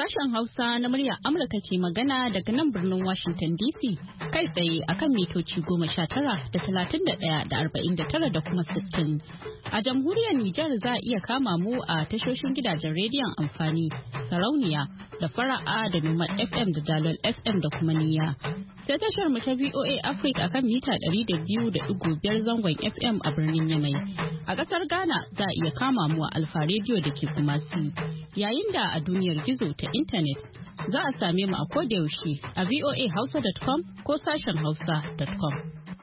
Sashen Hausa na muryar Amurka ke magana daga nan birnin Washington DC kai tsaye akan mitoci 19 da 31 da 49 da kuma 60. A jamhuriyar Nijar za a iya kama mu a tashoshin gidajen rediyon amfani, sarauniya da fara'a da Nomad FM da Dalol FM da kuma niyya. Sai tashar mu ta VOA Africa akan mita 200.5 zangon FM a birnin Yamai. A ƙasar Ghana za a iya kama mu a Alfa Radio da ke Kumasi. Yayin da a duniyar gizo ta intanet za a same mu a kodayaushe a voahausa.com ko sashen hausa.com.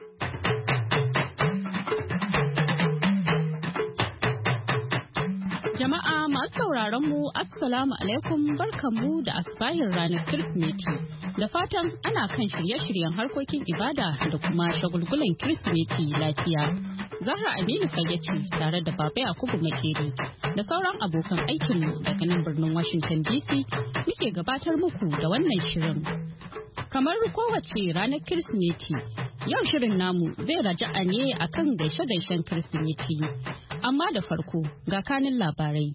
Jama'a masu sauraron mu assalamu alaikum, barkanmu da asbahin ranar Kirsimeti. Da fatan ana kan shirye-shiryen harkokin ibada da kuma shagulgulan Kirsimeti lafiya. Zahra Aminu Fage ce tare da Baba Yakubu Makeri da sauran abokan aikinmu daga nan birnin Washington DC muke gabatar muku da wannan shirin. Kamar kowace ranar Kirsimeti, yau shirin namu zai raja'a ne akan gaishe-gaishen Kirsimeti. Amma da farko ga kanin labarai.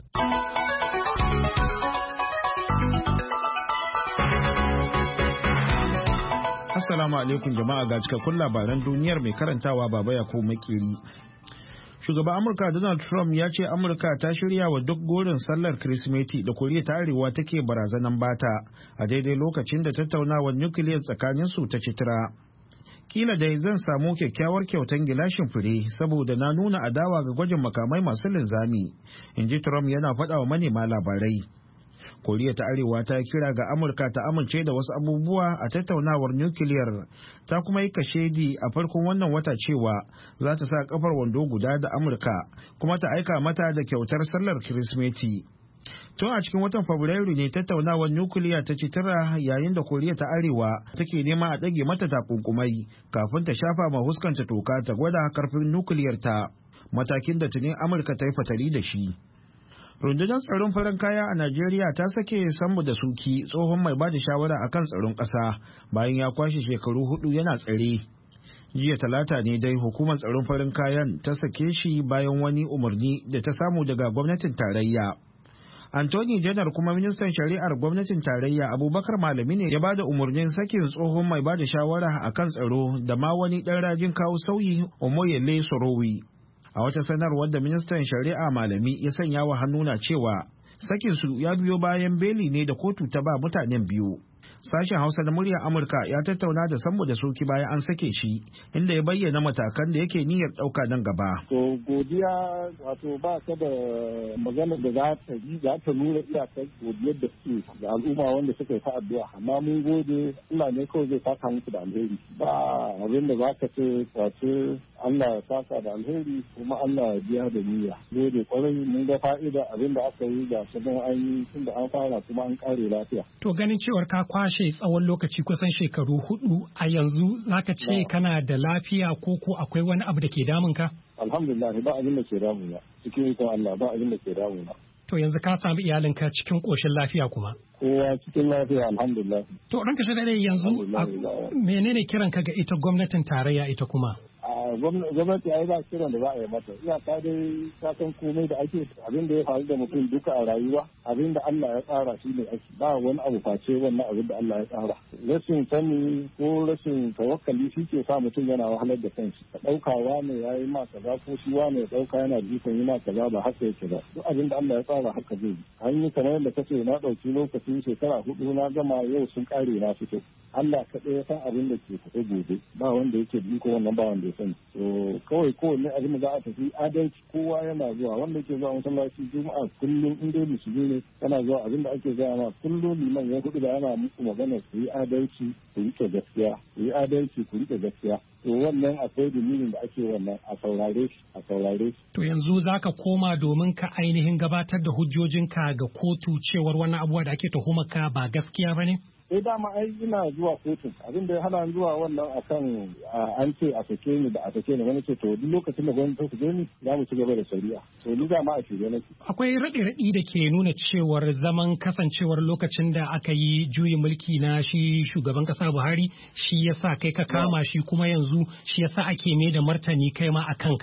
Assalamu alaikum jama'a, ga cikakkun labaran duniyar mai karantawa Baba Yakubu Makeri. Shugaban Amurka Donald Trump ya ce Amurka ta shirya wa duk gorin sallar Kirsimeti da Koriya ta Arewa take barazanan bata a daidai lokacin da tattaunawar nukiliyar tsakanin su ta citira. Kila dai zan samu kyakkyawar kyautan gilashin fure saboda na nuna adawa ga gwajin makamai masu linzami, in ji Trump yana faɗa wa manema labarai. Koriya ta Arewa ta kira ga Amurka ta amince da wasu abubuwa a tattaunawar nukiliyar, ta kuma yi kashedi a farkon wannan wata cewa za ta sa kafar wando guda da Amurka kuma ta aika mata da kyautar sallar Kirsimeti. Tun a cikin watan Fabrairu ne tattaunawar nukiliya ta ci tara, yayin da Koriya ta Arewa take nema a ɗage mata takunkumai kafin ta shafa ma huskanta toka ta gwada karfin nukiliyar ta, matakin da tuni Amurka ta yi fatali da shi. Rundunar tsaron farin kaya a Najeriya ta sake Sambo da Suki, tsohon mai bada shawara akan tsaron ƙasa, bayan ya kwashe shekaru 4 yana tsare. Jiya Talata ne dai hukumar tsaron farin kayan ta sake shi bayan wani umarni da ta samu daga gwamnatin tarayya. Anthony Janar kuma ministan shari'ar gwamnatin tarayya Abubakar Malami ne ya bada umarnin sakin tsohon mai bada shawara akan tsaro da ma wani ɗan rajin kawo sauyi Omoyele Sorowi. A wata sanarwar da ministan shari'a Malami ya sanya wa hannu na cewa sakinsu ya biyo bayan beli ne da kotu ta ba mutanen biyu. Sashen Hausa na muryar Amurka ya tattauna da Sambo da Suki bayan an sake shi, inda ya bayyana matakan da yake niyyar ɗauka nan gaba. To godiya, wato ba ka da magana da za ta nuna iyakar godiyar da suke da al'umma wanda suka yi ta addu'a, amma mun gode, Allah ne kawai zai saka musu da alheri. Ba abin da za ka ce wace Allah ya saka da alheri kuma Allah ya biya da niyya. Gode kwarai, mun ga fa'ida abin da aka yi da sabon an yi tun da an fara kuma an kare lafiya. To ganin cewar ka kwashe tsawon lokaci kusan shekaru 4 a yanzu, zaka ce kana da lafiya ko akwai wani abu da ke damun ka? Alhamdulillah ba abin da ke damuna, cikin ikon Allah ba abin da ke damuna. To yanzu ka samu iyalinka cikin ƙoshin lafiya kuma? Kowa cikin lafiya, alhamdulillah. To ranka shi dai yanzu menene kiranka ga ita gwamnatin tarayya ita kuma? Gwamnati ya yi ba kiran da za a yi mata, iyaka dai ta san komai da ake, abin da ya faru da mutum duka a rayuwa, abin da Allah ya tsara shi ne ake, ba wani abu face wannan abin da Allah ya tsara. Rashin sani ko rashin tawakkali shi ke sa mutum yana wahalar da kanshi, ka ɗauka wane ya yi ma kaza ko shi wane ya ɗauka yana da ikon yi ma kaza ba haka yake ba, duk abin da Allah ya tsara haka zai yi. An yi kamar yadda kace na ɗauki lokacin shekara 4 na gama, yau sun ƙare na fito. Allah kaɗai ya san abin da ke tafe gobe, ba wanda yake da iko wannan, ba wanda ya sani. To kawai kowanne abin da za a tafi adalci, kowa yana zuwa, wanda yake zuwa masallaci juma'a kullum in dai musulmi ne yana zuwa, abin da ake gaya ma kullum liman ya hudu da yana muku magana ku yi adalci ku rike gaskiya, ku yi adalci ku rike gaskiya. To wannan akwai dalilin da ake wannan a saurare shi. To yanzu zaka koma domin ka ainihin gabatar da hujjojinka ga kotu cewar wannan abubuwa da ake tuhumaka ba gaskiya bane? Dama ai ina zuwa kotun, abin da ya hana zuwa wannan akan an ce a sake ni da a sake ni, wani ce to duk lokacin da gwamnati ta sake ni za mu ci gaba da shari'a. To ni dama a shirye nake. Akwai raɗe-raɗi da ke nuna cewar zaman kasancewar lokacin da aka yi juyin mulki na shi shugaban kasa Buhari shi yasa kai ka kama shi, kuma yanzu shi yasa ake mai da martani kai ma a kanka.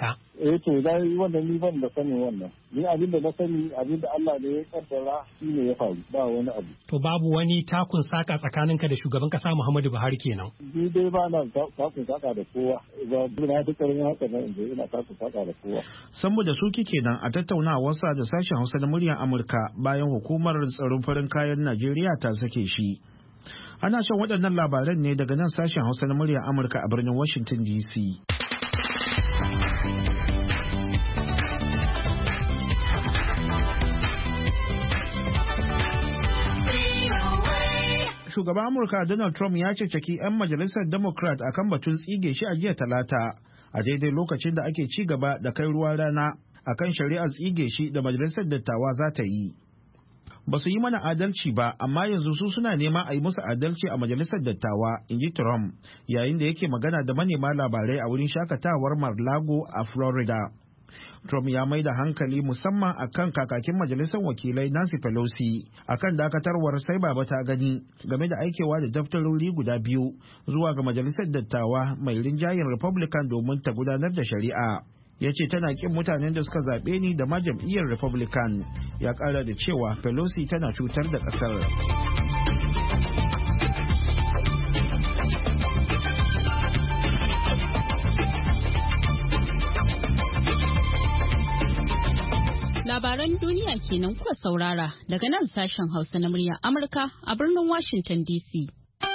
to dai wannan ni ban da sanin wannan. Ni abin da na sani abin da Allah ne ya kaddara shi ne ya faru ba wani abu. To babu wani takun saka tsakaninka da shugaban kasa Muhammadu Buhari kenan. Ni dai ba na takun saka da kowa. Ba na ta karin haka na inda ina takun saka da kowa. Sammu da suki kenan a tattaunawarsa da sashen Hausa na muryar Amurka bayan hukumar tsaron farin kayan Najeriya ta sake shi. Ana shan waɗannan labaran ne daga nan sashen Hausa na muryar Amurka a birnin Washington DC. Shugaban Amurka Donald Trump ya ceceki 'yan majalisar Democrat akan batun tsige shi a jiya Talata a daidai lokacin da ake ci gaba da kai ruwa rana akan shari'ar tsige shi da majalisar dattawa za ta yi. Ba su yi mana adalci ba, amma yanzu su suna nema a yi musu adalci a majalisar dattawa, in ji Trump, yayin da yake magana da manema labarai a wurin shakatawar Mar-a-Lago a Florida. Trump ya mai da hankali musamman akan kakakin majalisar wakilai Nancy Pelosi akan dakatarwar sai baba ta gani game da aikewa da daftarori guda biyu zuwa ga majalisar dattawa mai rinjayen Republican domin ta gudanar da shari'a. Ya ce tana kin mutanen da suka zaɓe ni da ma jam'iyyar Republican. Ya ƙara da cewa Pelosi tana cutar da ƙasar. Labaran duniya kenan kuka saurara daga nan sashen Hausa na muryar Amurka a birnin Washington DC.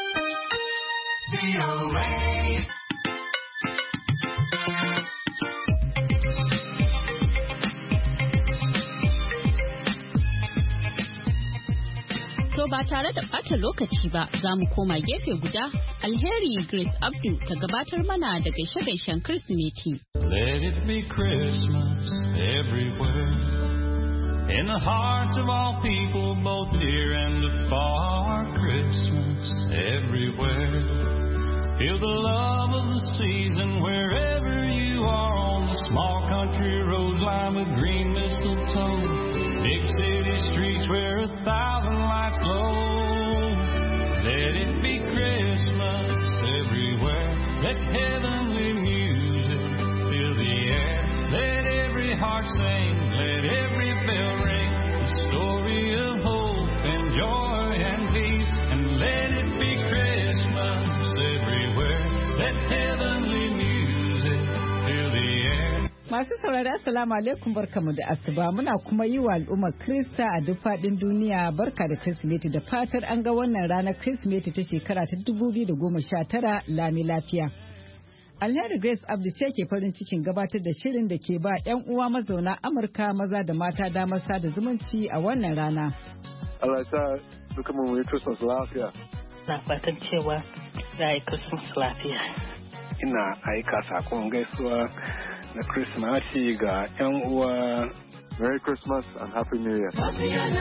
To ba tare da ɓata lokaci ba za mu koma gefe guda Alheri Grace Abdu ta gabatar mana da gaishe-gaishen Kirsimeti. Let it be Christmas everywhere. In the hearts of all people, both near and afar, Christmas everywhere. Feel the love of the season wherever you are on the small country roads lined with green mistletoe. Big city streets where 1,000 lights glow. Let it be Christmas everywhere. Let heavenly music fill the air. Let every heart sing. Let every bell ring. The story of hope and joy and peace. And let it be Christmas everywhere. Let heavenly music fill the air. Masu saurari assalamu alaikum, barkamu da asuba, muna kuma yi wa al'ummar Krista a duk faɗin duniya barka da Kirsimeti da fatar an ga wannan ranar Kirsimeti ta shekara ta 2019 lami lafiya. Alheri Grace Abdi ce ke farin cikin gabatar da shirin da ke ba 'yan uwa mazauna Amurka maza da mata damar sada zumunci a wannan rana. Allah ya sa duka mu yi Christmas lafiya. Na fatan cewa za a yi Christmas lafiya. Ina aika sakon gaisuwa na Christmas ga 'yan uwa. Merry Christmas and Happy New Year. Hosiana,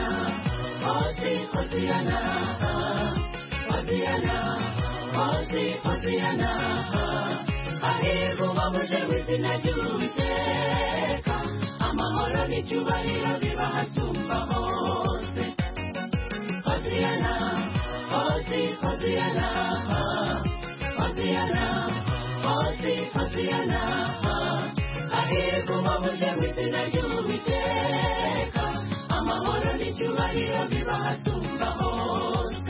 Hosiana, Hosiana, Hosiana, ahirwa bamuje w'izina ry'Uwiteka, amahoro n'icyubahiro biba hatumba hose. Hosiana, Hosiana, Hosiana, Hosiana, ahirwa bamuje w'izina ry'Uwiteka, amahoro n'icyubahiro biba hatumba hose.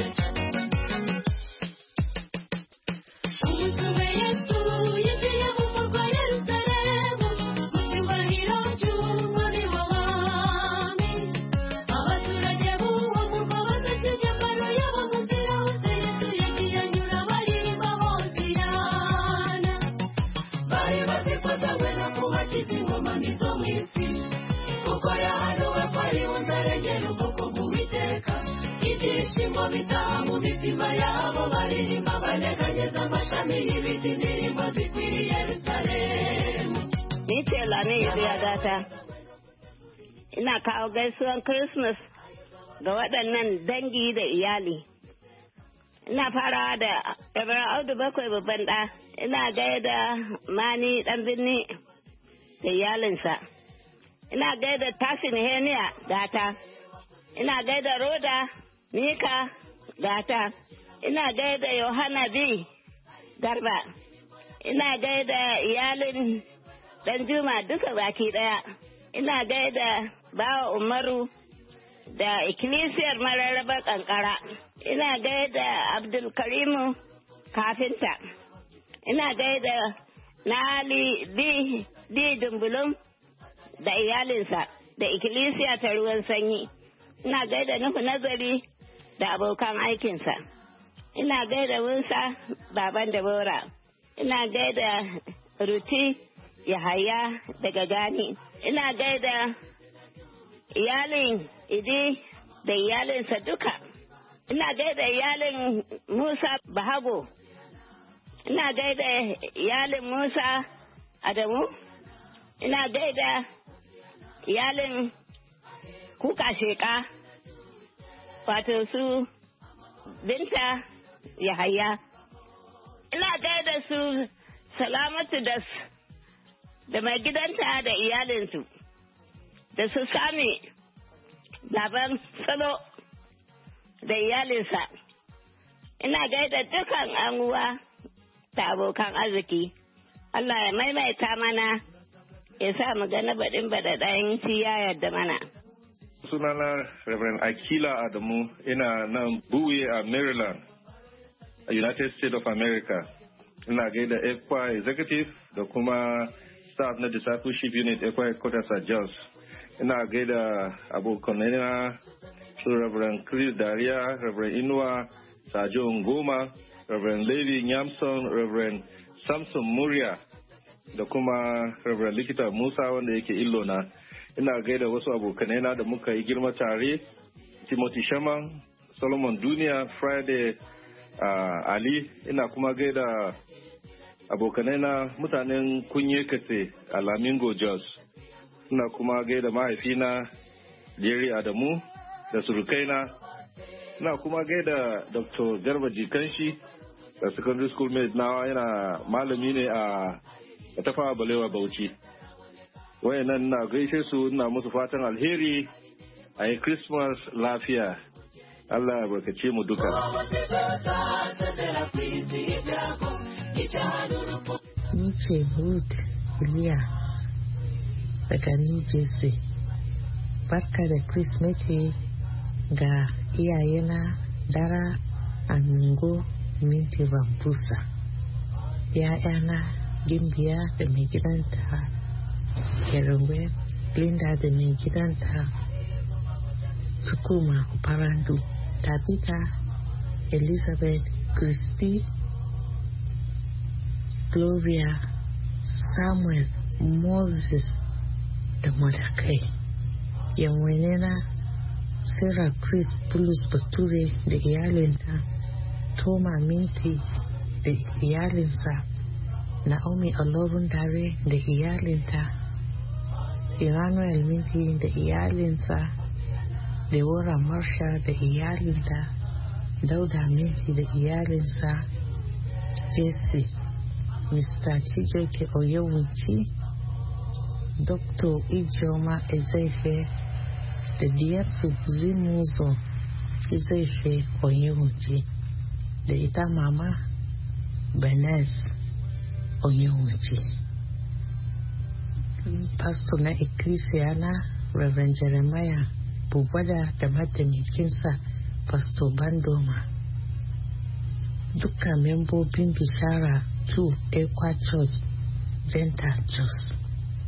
Ibyishimo bitaha mu mitima yabo baririmba banyeganyeza amashami y'ibiti indirimbo zikwiriye Yerusalemu. Ni ce Lami ya gata. Ina kawo gaisuwan Christmas ga waɗannan dangi da iyali. Ina farawa da Ibrahim Audu Bakwai babban ɗa. Ina gaida Mani ɗan birni da iyalinsa. Ina gaida Tasin Heniya gata. Ina gaida Roda Mika gata. Ina gaida Yohana B Garba. Ina gaida iyalin ɗan Juma duka baki ɗaya. Ina gaida Bawa Umaru da Ikkilisiyar Mararraba Kankara. Ina gaida Abdulkarimu Kafinta. Ina gaida Nali D. Dumbulum da iyalinsa da Ikkilisiya ta Ruwan Sanyi. Ina gaida Nuhu Nazari da abokan aikinsa. Ina gaida Musa Baban Dabora. Ina gaida Ruti Yahaya daga Gani. Ina gaida iyalin Idi da iyalinsa duka. Ina gaida iyalin Musa Bahago. Ina gaida iyalin Musa Adamu. Ina gaida iyalin Kuka Sheka. Wato su Binta Yahaya. Ina gaida su Salamatu da mai gidanta da iyalinsu. Da su Sami Baban Salo da iyalinsa. Ina gaida dukan an uwa da abokan arziki. Allah ya maimaita mana ya sa mu ga na baɗin baɗaɗayin ci ya yarda mana. Sunana Reverend Akila Adamu, ina nan Bowie a Maryland, a United States of America. Ina gaida ECWA Executive da kuma staff na Discipleship Unit ECWA Headquarters a Jos. Ina gaida abokanina su Reverend Chris Daria, Reverend Inuwa Sajo Ngoma, Reverend Levi Nyamson, Reverend Samson Muria da kuma Reverend Likita Musa wanda yake Illona. Ina gaida wasu abokanaina da muka yi girma tare, Timothy Shaman, Solomon Duniya, Friday Ali. Ina kuma gaida abokanaina mutanen Kunye Kate a Lamingo Jos. Ina kuma gaida mahaifina Jerry Adamu da surukaina. Ina kuma gaida Dr. Garba Jikanshi da secondary school mate na yana malami ne a Tafawa Balewa Bauchi. Wayannan na gaishe su, ina musu fatan alheri, a yi Christmas lafiya. Allah ya barkace mu duka. Ni ce Ruth Iliya daga New Jersey. Barka da Kirsimeti ga iyayena Dara Amingo Minti Bambusa. ‘Ya'yana Gimbiya da mai gidanta Kerengwe, Linda da mai gidanta Sukuma Parandu, Tabitha, Elizabeth, Christy, Gloria, Samuel, Moses da Mordecai. Yanwanena Sarah Chris Bulus Bature da iyalinta, Toma Minti da iyalinsa, Naomi Olorun Dare da iyalinta, Emmanuel Minti da iyalinsa, Deborah Marsha da iyalinta, Dauda Minti da iyalinsa, Jesse, Mr. Chijoke Oyewuchi, Dr. Ijoma Ezefe da diyarsu Zimuzo Ezefe Oyewuchi da ita Mama Benes Oyewuchi. Pastor na Ecclesia na Reverend Jeremiah Bubada da mataimakinsa Pastor Bandoma. Duka membobin Bishara 2 Ekwa Church Genta Jos.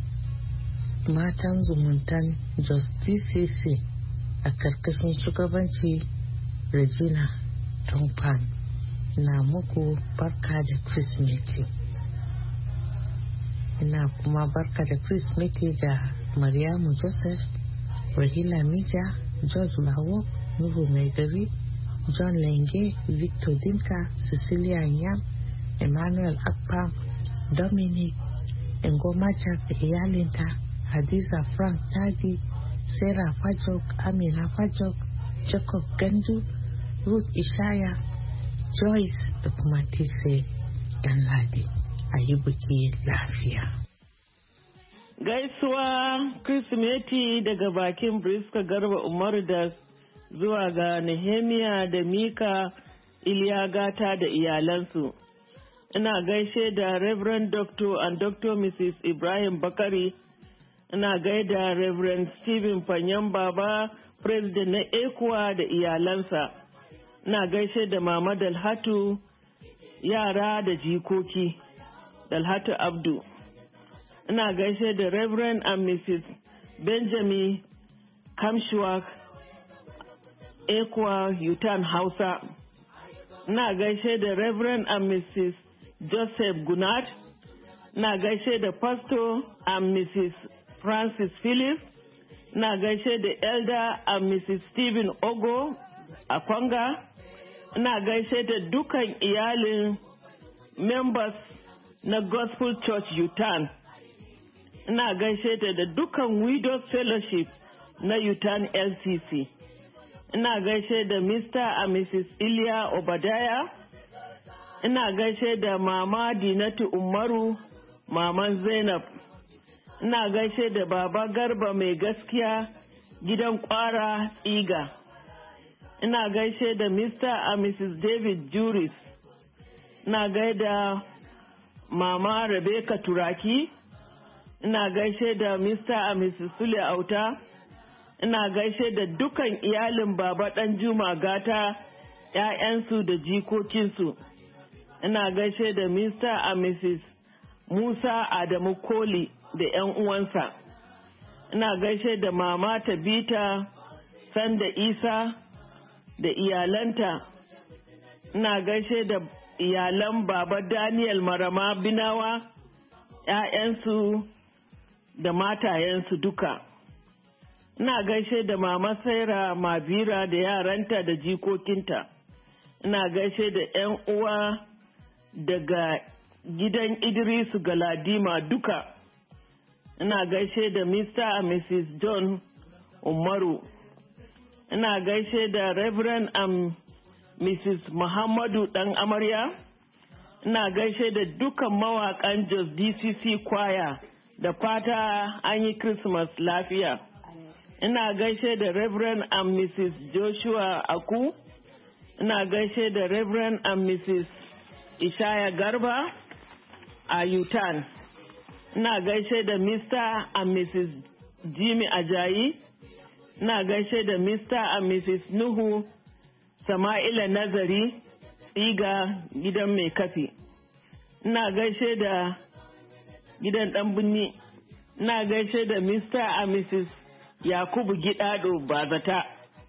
Matan zumuntan Jos DCC a karkashin shugabanci Regina Tongpan na muku barka da Kirsimeti. Ina kuma barka da Kirsimeti ga Maryamu Joseph, Rahila Mija, George Lawo, Nuhu Maigari, John Lenge, Victor Dinka, Cecilia Nyam, Emmanuel Akpa, Dominic Ngomacha da iyalinta, Hadiza Frank Tadi, Sarah Fajok, Amina Fajok, Jacob Gandu, Ruth Ishaya, Joyce da kuma Tise Danladi. A yi buki lafiya. Gaisuwa Kirsimeti daga bakin Briska Garba Umaru da zuwa ga Nehemiya da Mika Iliyagata da iyalansu. ina gaishe da Reverend Dr. and Dr. Mrs. Ibrahim Bakari, ina gaida Reverend Stephen Fanyan Baba, President na ECWA da iyalansa, ina gaishe da Mama Dalhatu, yara da jikoki, Dalhatu Abdu, ina gaishe da Reverend and Mrs. Benjamin Kamshuwak, ECWA Yutan Hausa, ina gaishe da Reverend and Mrs. Joseph Gunat, ina gaishe da Pastor and Mrs. Francis Phillips, ina gaishe da Elder and Mrs. Stephen Ogo Akwanga, ina gaishe da dukan iyalin members na Gospel Church Yutan, ina gaishe da dukan Widows Fellowship na Yutan LCC, ina gaishe da Mr. and Mrs. Ilya Obadaya, ina gaishe da Mama Dinatu Umaru, Maman Zainab, ina gaishe da Baba Garba mai gaskiya gidan kwara Iga, ina gaishe da Mr. and Mrs. David Juris, ina gaida Mama Rebecca Turaki, ina gaishe da Mr. and Mrs. Sule Auta, ina gaishe da dukan iyalin Baba Danjuma Gata, ‘ya'yansu da jikokinsu, ina gaishe da Mr. and Mrs. Musa Adamu Koli da ‘yan uwansa, ina gaishe da Mama Tabita Sanda Isa da iyalanta, ina gaishe da iyalan Baba Daniel Marama Binawa, ‘ya'yansu da matayensu duka. Ina gaishe da Mama Saira Mabira da yaranta da jikokinta, ina gaishe da ‘yan uwa daga gidan Idrisu Galadima duka, ina gaishe da Mr. and Mrs. John Umaru, ina gaishe da Reverend and Mrs. Muhammadu Dan Amarya, ina gaishe da dukan mawaƙan Jos DCC Choir da fata an yi Christmas lafiya. Ina gaishe da Reverend and Mrs. Joshua Aku, ina gaishe da Reverend and Mrs. Ishaya Garba a Yutan, ina gaishe da Mr. and Mrs. Jimmy Ajayi, ina gaishe da Mr. and Mrs. Nuhu Sama'ila Nazari, Iga gidan mai kafi, ina gaishe da gidan ɗan binni, ina gaishe da Mr. and Mrs. Yakubu Gidado Bazata,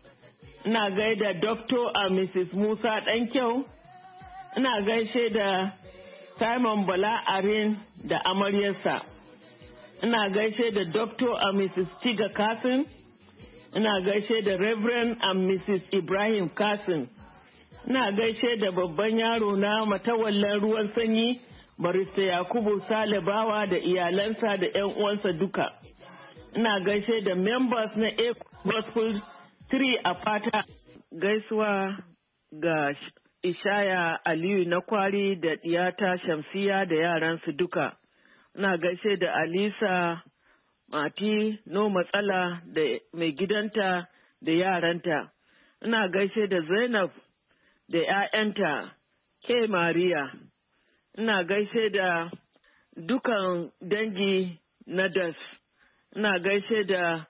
ina gaida Dr. and Mrs. Musa Ɗankyau, ina gaishe da Simon Bala Arin da amaryarsa, ina gaishe da Dr. and Mrs. Tiga Kasin, ina gaishe da Reverend and Mrs. Ibrahim Kasin, ina gaishe da babban yaro na matawallan ruwan sanyi Barista Yakubu Salibawa da iyalansa da 'yan uwansa duka. Ina gaishe da members na Gospel 3 a fata. Gaisuwa ga Ishaya Aliyu na kwari da diyata Shamsiya da yaransu duka. Ina gaishe da Alisa Mati no matsala da mai gidanta da yaranta. Ina gaishe da Zainab da 'ya'yanta ke Mariya. Ina gaishe da dukan dangi na Das. Ina gaishe da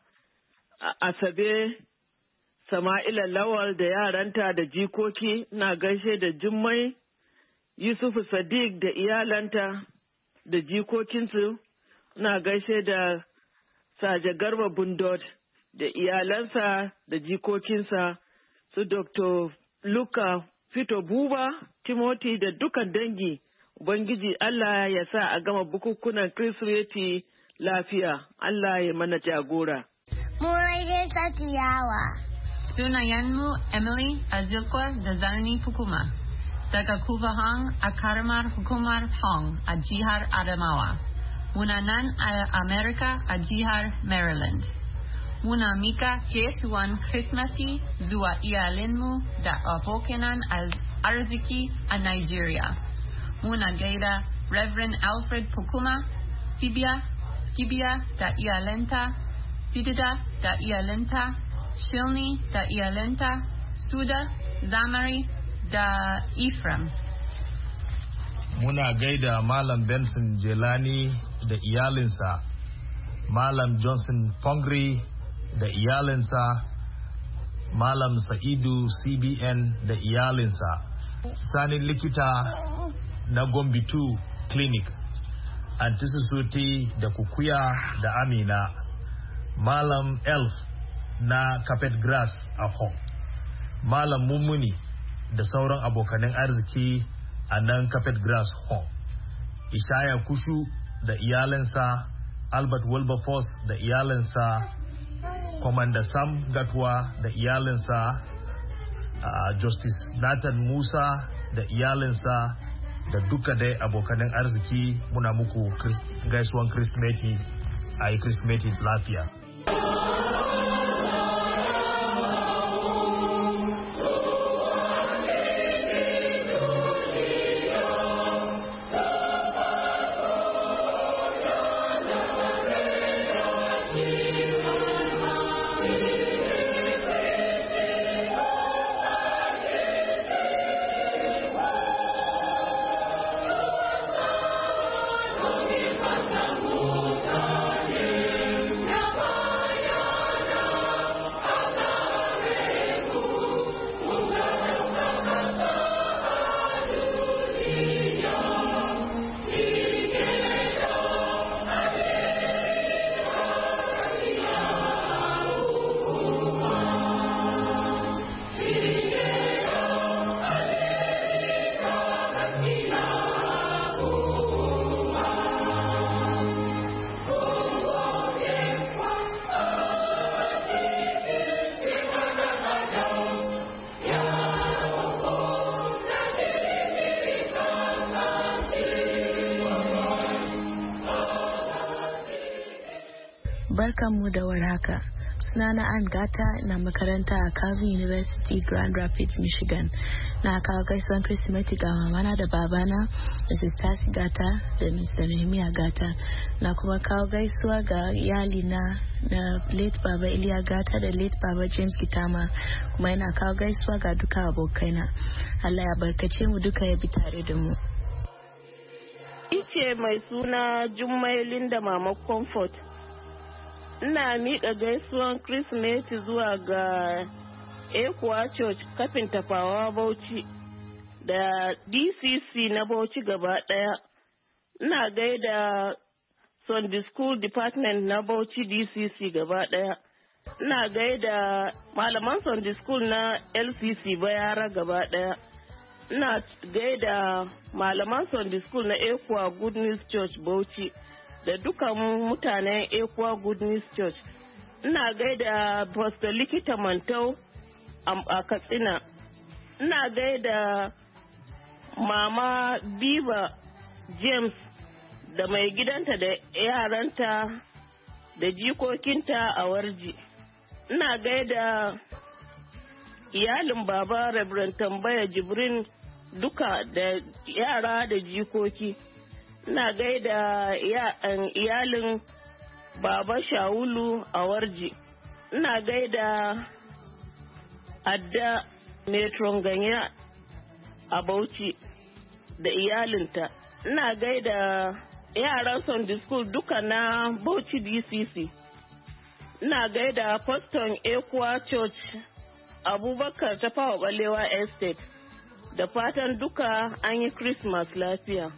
Asabe Sama'ila Lawal da yaranta da jikoki. Ina gaishe da Jummai Yusufu Sadiq da iyalanta da jikokinsu. Ina gaishe da Saja Garba Bundot da iyalansa da jikokinsa, su Dr. Luka Fito Buba, Timothy da dukan dangi. Ubangiji Allah ya sa a gama bukukunan Kirsimeti lafiya. Allah ya mana jagora. Murai Satiyawa. Sunayenmu Emily Azilkwa da Zarni Pukuma. Daga Kuvahang a Karamar Hukumar Hong a jihar Adamawa. Muna nan a Amerika a jihar Maryland. Muna mika gaisuwan Krismasi zuwa iyalinmu da abokanan arziki a Nigeria. Muna gaida Reverend Alfred Pukuma, Skibia da iyalenta, Sidida da iyalenta, Shilni da iyalenta, Suda, Zamari da Ephraim. muna gaida Malam Benson Jelani da iyalinsa, Malam Johnson Pongri da iyalinsa, Malam Sa'idu CBN da iyalinsa, Sani likita na Gombitu Clinic, Antisusuti da Kukuya da Amina, Malam Elf na Carpet Grass a Hong, Malam Mummuni da sauran abokanan arziki a nan Carpet Grass Hong, Ishaya Kushu da iyalinsa, Albert Wilberforce da iyalinsa, Commander Sam Gatwa da iyalinsa, Justice Nathan Musa da iyalinsa, da duka dai abokanan arziki muna muku gaisuwan Kirsimeti, a yi Kirsimeti lafiya. Barkanmu da warhaka. Sunana Ann Gata na makaranta a Calvin University, Grand Rapids, Michigan. Na kawo gaisuwan Kirsimeti ga mamana da babana, Mrs. Tassi Gata da Mr. Nehemiah Gata. Na kuma kawo gaisuwa ga iyalina na late Baba Iliya Gata da late Baba James Gitama. Kuma yana kawo gaisuwa ga duka abokaina. Allah ya barkace mu duka ya bi tare da mu. Ice mai suna Jummai Linda Mama Comfort. Ina miƙa gaisuwan Kirsimeti zuwa ga Ekuwa Church kafin tafawa Bauchi da DCC na Bauchi gaba ɗaya. Ina gaida Sunday School Department na Bauchi DCC gaba ɗaya. Ina gaida malaman Sunday School na LCC Bayara gaba ɗaya. Ina gaida malaman Sunday School na Ekuwa Good News Church Bauchi da dukan mutanen Ekuwa Good News Church. Ina gaida Pastor Likita Mantau a Katsina. Ina gaida Mama Biba James da mai gidanta da yaranta da jikokinta a Warji. Ina gaida iyalin Baba Reverend Tambaya Jibrin duka da yara da jikoki. Ina gaida iyalin Baba Shawulu a Warji. Ina gaida Adda Metron Ganya a Bauchi da iyalinta. Ina gaida yaran Sunday School duka na Bauchi DCC. Ina gaida Pastor Ekuwa Church Abubakar Tafawa Balewa Estate. Da fatan duka an yi Christmas lafiya.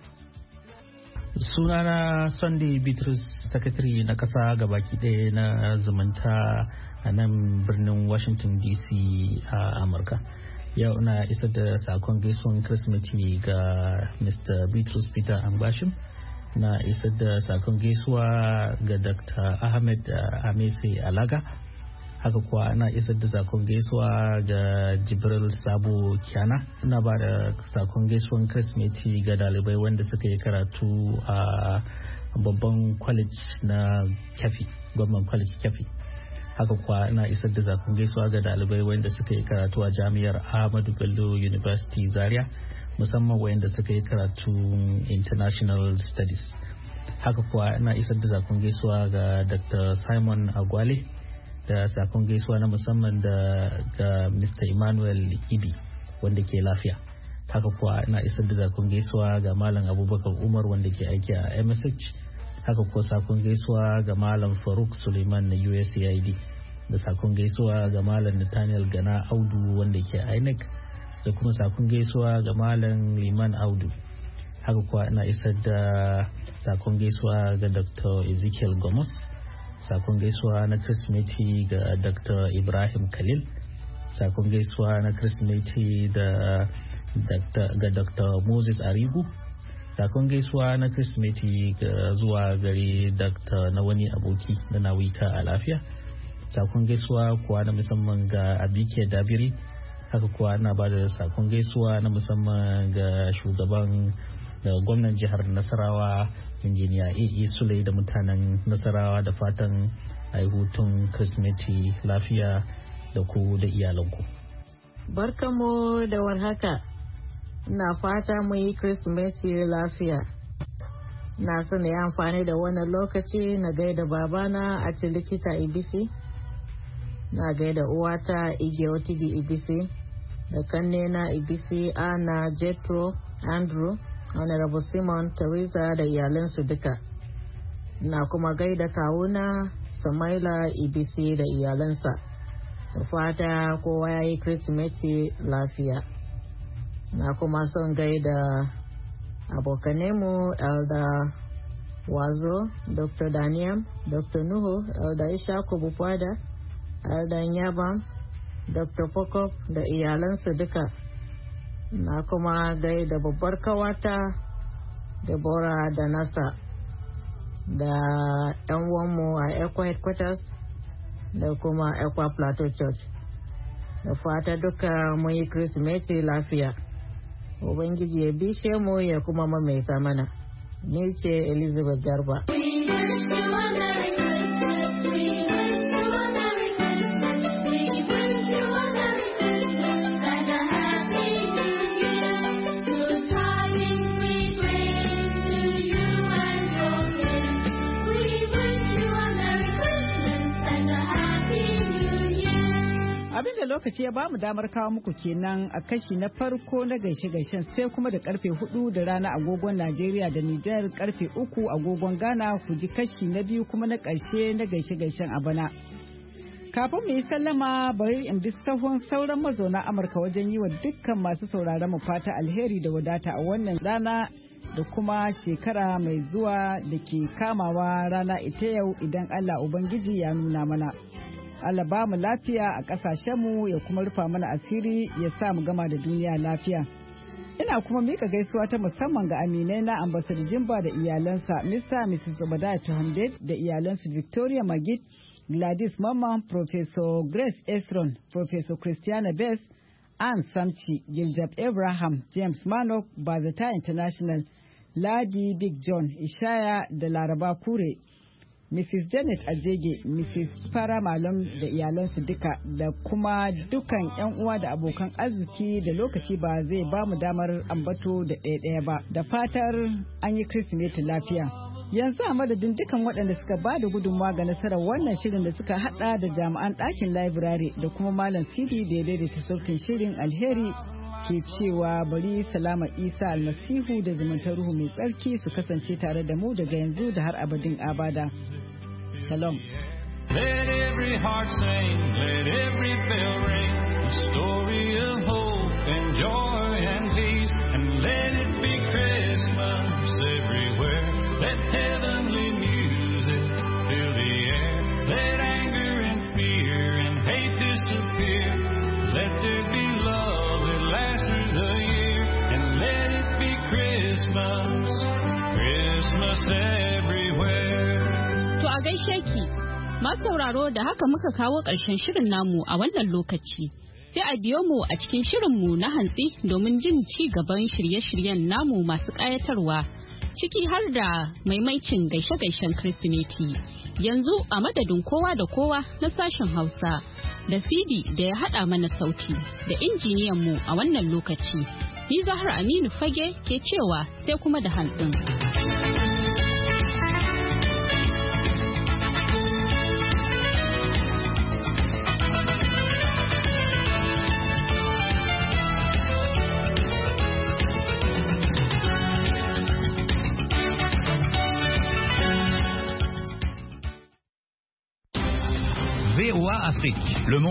Sunana Sunday Bitrus, Secretary na ƙasa gabaki ɗaya na zumunta a nan birnin Washington DC a Amurka. Yau na isar da sakon gaisuwan Kirsimeti ga Mr. Bitrus Peter Ambashim. Na isar da sakon gaisuwa ga Dr. Ahmed Amese Alaga. Haka kuwa ana isar da sakon gaisuwa ga Jibril Sabo Kyana. Ina ba da sakon gaisuwan Kirsimeti ga dalibai wanda suka yi karatu a babban college na Kefi, Government College Kefi. Haka kuwa ina isar da sakon gaisuwa ga dalibai wanda suka yi karatu a Jami'ar Ahmadu Bello University Zaria, musamman wayanda suka yi karatu International Studies. Haka kuwa ina isar da sakon gaisuwa ga Dr. Simon Agwale, da sakon gaisuwa na musamman ga Mr. Emmanuel Ibi wanda ke lafiya. haka kuwa ina isar da sakon gaisuwa ga Malam Abubakar Umar wanda ke aiki a MSH, haka kuwa sakon gaisuwa ga Malam Faruk Suleiman na USAID, da sakon gaisuwa ga Malam Nathaniel Gana Audu wanda ke INEC, da kuma sakon gaisuwa ga Malam Liman Audu. Haka kuwa ina isar da sakon gaisuwa ga Dr. Ezekiel Gomos, sakon gaisuwa na Kirsimeti ga Dr. Ibrahim Khalil, sakon gaisuwa na Kirsimeti ga Dr. Moses Arigu, sakon gaisuwa na Kirsimeti zuwa gare Dr. na wani aboki na Nawita a lafiya, sakon gaisuwa kuwa na musamman ga Abike Dabiri. Haka kuwa na ba da sakon gaisuwa na musamman ga shugaban da gwamnan jihar Nasarawa injiniya A.E. Sule da mutanen Nasarawa, da fatan ai hutun Kirsimeti lafiya da ku da iyalanku. Barkamu da warhaka. Na fata mu yi Kirsimeti lafiya. Na so na yi amfani da wannan lokaci na gaida babana a likita Ibisi, na gaida uwata Ige Otigi Ibisi, da kannena Ibisi, Ana, Jetro, Andrew, Honorable Simon, Teresa da iyalansu duka. Na kuma gaida kawuna Samaila Ibisi da iyalansa. Da fata kowa ya yi Kirsimeti lafiya. Na kuma son gaida abokanemu Elda Wazo, Dr. Daniel, Dr. Nuhu, Elda Ishaku Bukwada, Elda Nyabam, Dr. Pokop da iyalansu duka. Na kuma gaida babbar kawata Deborah da Nasa da 'yan uwanmu a Ekwa Headquarters da kuma Ekwa Plateau Church. Da fata duka mun yi Kirsimeti lafiya. Ubangiji ya bishe mu ya kuma mamaita mana. Ni ce Elizabeth Garba. Abin da lokaci ya bamu damar kawo muku kenan a kashi na farko na gaishe-gaishen, sai kuma da karfe 4 da rana agogon Najeriya da Nijar, karfe 3 agogon Ghana ku ji kashi na biyu kuma na ƙarshe na gaishe-gaishen a bana. Kafin mu yi sallama, bari in bi sahun sauran mazauna Amurka wajen yi wa dukkan masu sauraron mu fata alheri da wadata a wannan rana da kuma shekara mai zuwa da ke kamawa rana ita yau idan Allah Ubangiji ya nuna mana. Allah ba mu lafiya a ƙasashenmu ya kuma rufa mana asiri ya sa mu gama da duniya lafiya. Ina kuma mika gaisuwa ta musamman ga aminai na Ambassador Jimba da iyalansa, Mr. Mrs. Obadiah Tohamded da iyalansu Victoria Magid, Gladys Mama, Professor Grace Esron, Professor Christiana Bess, Ann Samchi, Giljab Abraham, James Manok, Bazata International, Ladi Big John, Ishaya da Laraba Kure, Mrs. Janet Ajege, Mrs. Fara Malam da iyalansu duka, da kuma dukan 'yan uwa da abokan arziki da lokaci ba zai ba mu damar ambato da ɗaya ba. Da fatar an yi Kirsimeti lafiya. Yanzu a madadin dukan waɗanda suka ba da gudunmawa ga nasarar wannan shirin da suka hada da jami'an ɗakin library da kuma Malam Sidi da ya daidaita sautin shirin, alheri ke cewa bari Salama Isa Almasihu da zumuntar Ruhu mai tsarki su kasance tare da mu daga yanzu da har abadin abada. Shalom. Let every heart sing, let every bell ring, the story of hope and joy and peace, and let it be Christmas everywhere. Let heavenly music fill the air, let anger and fear and hate disappear, let there be love that lasts through the year, and let it be Christmas, Christmas everywhere. To a gaishe ki, masu sauraro da haka muka kawo ƙarshen shirin namu a wannan lokaci. Sai a biyo mu a cikin shirinmu na hantsi domin jin ci gaban shirye-shiryen namu masu ƙayatarwa, ciki har da maimaicin gaishe-gaishen Kirsimeti. Yanzu a madadin kowa da kowa na sashen Hausa, da Sidi da ya haɗa mana sauti, da injiniyanmu a wannan lokaci. Ni Zahra Aminu Fage ke cewa sai kuma da hantsin. Afrique.